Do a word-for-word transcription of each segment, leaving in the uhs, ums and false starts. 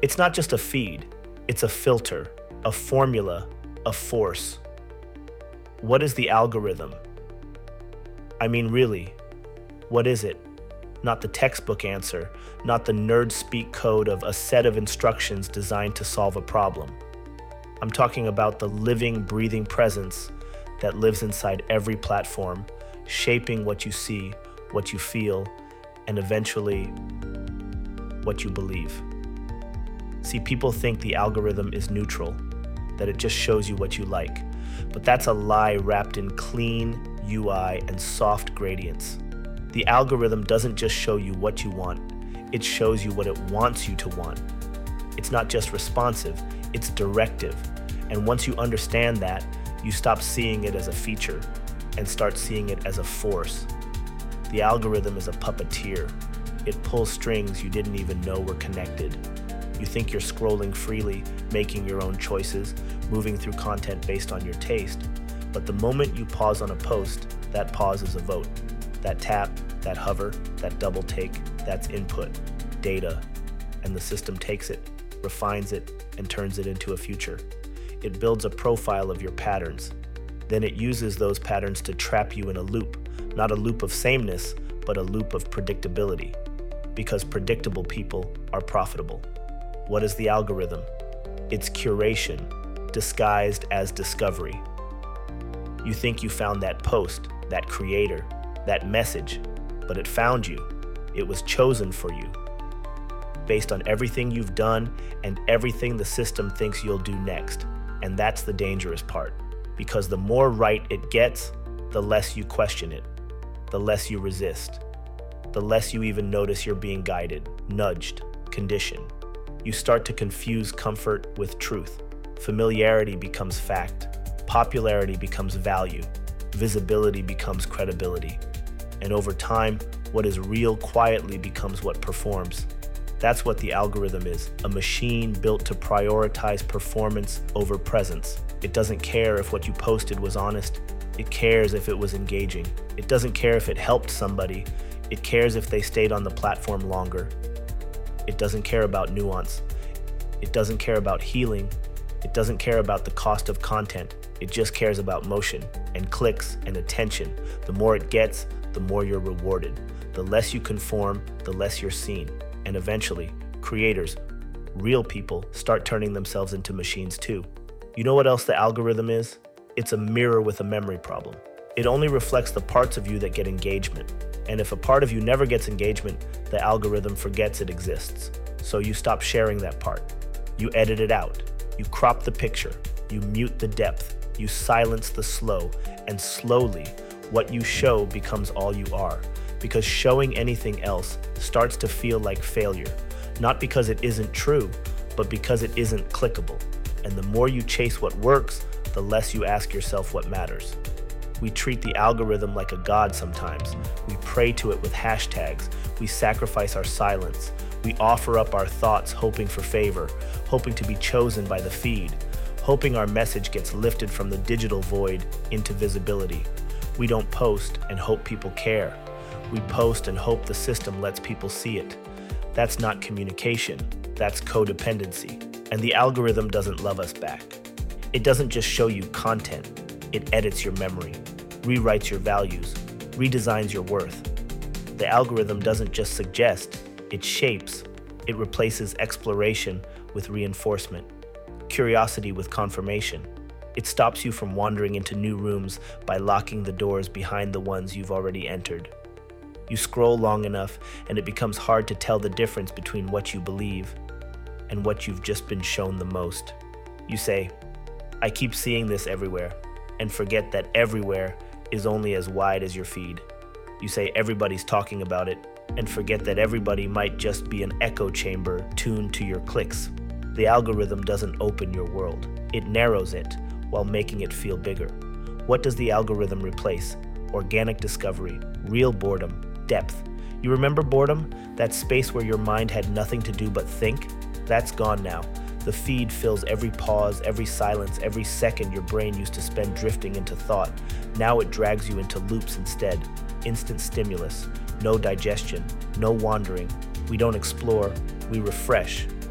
It's not just a feed, it's a filter, a formula, a force. What is the algorithm? I mean, really, what is it? Not the textbook answer, not the nerd speak code of a set of instructions designed to solve a problem. I'm talking about the living, breathing presence that lives inside every platform, shaping what you see, what you feel, and eventually what you believe. See, people think the algorithm is neutral, that it just shows you what you like, but that's a lie wrapped in clean U I and soft gradients. The algorithm doesn't just show you what you want, it shows you what it wants you to want. It's not just responsive, it's directive. And once you understand that, you stop seeing it as a feature and start seeing it as a force. The algorithm is a puppeteer. It pulls strings you didn't even know were connected. You think you're scrolling freely, making your own choices, moving through content based on your taste. But the moment you pause on a post, that pause is a vote. That tap, that hover, that double take, that's input, data, and the system takes it, refines it, and turns it into a future. It builds a profile of your patterns. Then it uses those patterns to trap you in a loop, not a loop of sameness, but a loop of predictability. Because predictable people are profitable. What is the algorithm? It's curation, disguised as discovery. You think you found that post, that creator, that message, but it found you. It was chosen for you, based on everything you've done and everything the system thinks you'll do next. And that's the dangerous part, because the more right it gets, the less you question it, the less you resist, the less you even notice you're being guided, nudged, conditioned. You start to confuse comfort with truth. Familiarity becomes fact. Popularity becomes value. Visibility becomes credibility. And over time, what is real quietly becomes what performs. That's what the algorithm is, a machine built to prioritize performance over presence. It doesn't care if what you posted was honest. It cares if it was engaging. It doesn't care if it helped somebody. It cares if they stayed on the platform longer. It doesn't care about nuance. It doesn't care about healing. It doesn't care about the cost of content. It just cares about motion and clicks and attention. The more it gets, the more you're rewarded. The less you conform, the less you're seen. And eventually, creators, real people, start turning themselves into machines too. You know what else the algorithm is? It's a mirror with a memory problem. It only reflects the parts of you that get engagement. And if a part of you never gets engagement, the algorithm forgets it exists. So you stop sharing that part. You edit it out. You crop the picture. You mute the depth. You silence the slow. And slowly, what you show becomes all you are. Because showing anything else starts to feel like failure. Not because it isn't true, but because it isn't clickable. And the more you chase what works, the less you ask yourself what matters. We treat the algorithm like a god sometimes. We pray to it with hashtags. We sacrifice our silence. We offer up our thoughts hoping for favor, hoping to be chosen by the feed, hoping our message gets lifted from the digital void into visibility. We don't post and hope people care. We post and hope the system lets people see it. That's not communication, that's codependency. And the algorithm doesn't love us back. It doesn't just show you content, it edits your memory, rewrites your values, redesigns your worth. The algorithm doesn't just suggest, it shapes. It replaces exploration with reinforcement, curiosity with confirmation. It stops you from wandering into new rooms by locking the doors behind the ones you've already entered. You scroll long enough and it becomes hard to tell the difference between what you believe and what you've just been shown the most. You say, I keep seeing this everywhere, and forget that everywhere is only as wide as your feed. You say everybody's talking about it, and forget that everybody might just be an echo chamber tuned to your clicks. The algorithm doesn't open your world. It narrows it while making it feel bigger. What does the algorithm replace? Organic discovery, real boredom, depth. You remember boredom? That space where your mind had nothing to do but think? That's gone now. The feed fills every pause, every silence, every second your brain used to spend drifting into thought. Now it drags you into loops instead. Instant stimulus, no digestion, no wandering. We don't explore, we refresh.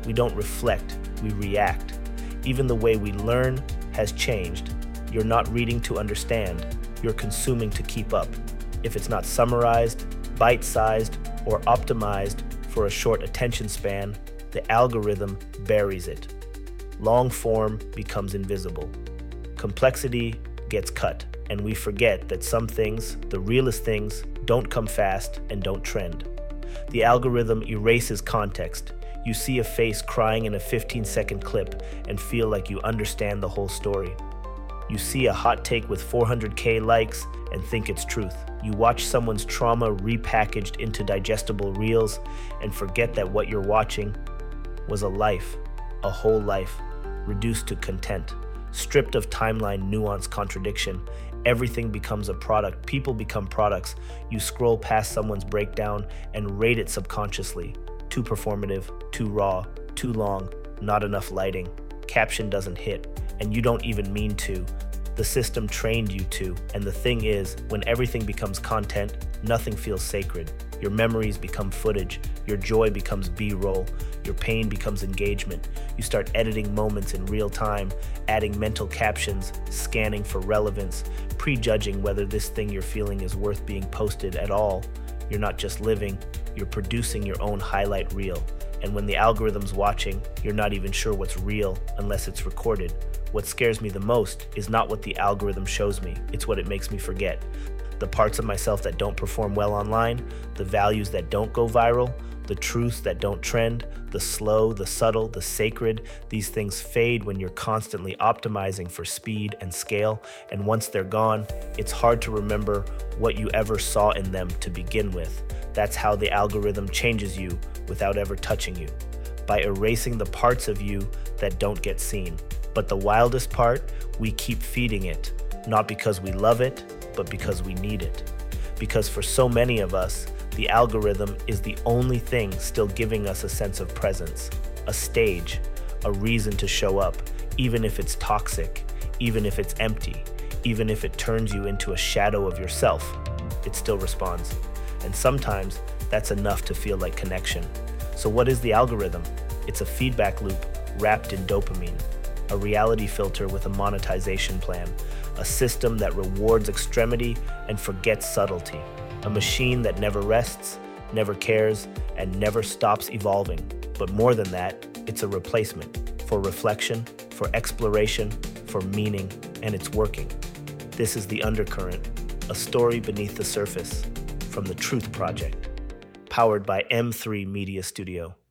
We don't reflect, we react. Even the way we learn has changed. You're not reading to understand, you're consuming to keep up. If it's not summarized, bite-sized, or optimized for a short attention span, the algorithm buries it. Long form becomes invisible. Complexity gets cut, and we forget that some things, the realest things, don't come fast and don't trend. The algorithm erases context. You see a face crying in a fifteen second clip and feel like you understand the whole story. You see a hot take with four hundred K likes and think it's truth. You watch someone's trauma repackaged into digestible reels and forget that what you're watching was a life, a whole life, reduced to content. Stripped of timeline, nuance, contradiction, everything becomes a product. People become products. You scroll past someone's breakdown and rate it subconsciously. Too performative, too raw, too long, not enough lighting. Caption doesn't hit, and you don't even mean to. The system trained you to, and the thing is, when everything becomes content, nothing feels sacred. Your memories become footage, your joy becomes B-roll, your pain becomes engagement. You start editing moments in real time, adding mental captions, scanning for relevance, prejudging whether this thing you're feeling is worth being posted at all. You're not just living, you're producing your own highlight reel. And when the algorithm's watching, you're not even sure what's real unless it's recorded. What scares me the most is not what the algorithm shows me, it's what it makes me forget. The parts of myself that don't perform well online, the values that don't go viral, the truths that don't trend, the slow, the subtle, the sacred, these things fade when you're constantly optimizing for speed and scale, and once they're gone, it's hard to remember what you ever saw in them to begin with. That's how the algorithm changes you without ever touching you, by erasing the parts of you that don't get seen. But the wildest part, we keep feeding it, not because we love it, but because we need it. Because for so many of us, the algorithm is the only thing still giving us a sense of presence, a stage, a reason to show up, even if it's toxic, even if it's empty, even if it turns you into a shadow of yourself, it still responds. And sometimes that's enough to feel like connection. So what is the algorithm? It's a feedback loop wrapped in dopamine, a reality filter with a monetization plan, a system that rewards extremity and forgets subtlety, a machine that never rests, never cares, and never stops evolving. But more than that, it's a replacement for reflection, for exploration, for meaning, and it's working. This is The Undercurrent, a story beneath the surface, from the Truth Project, powered by M three Media Studio.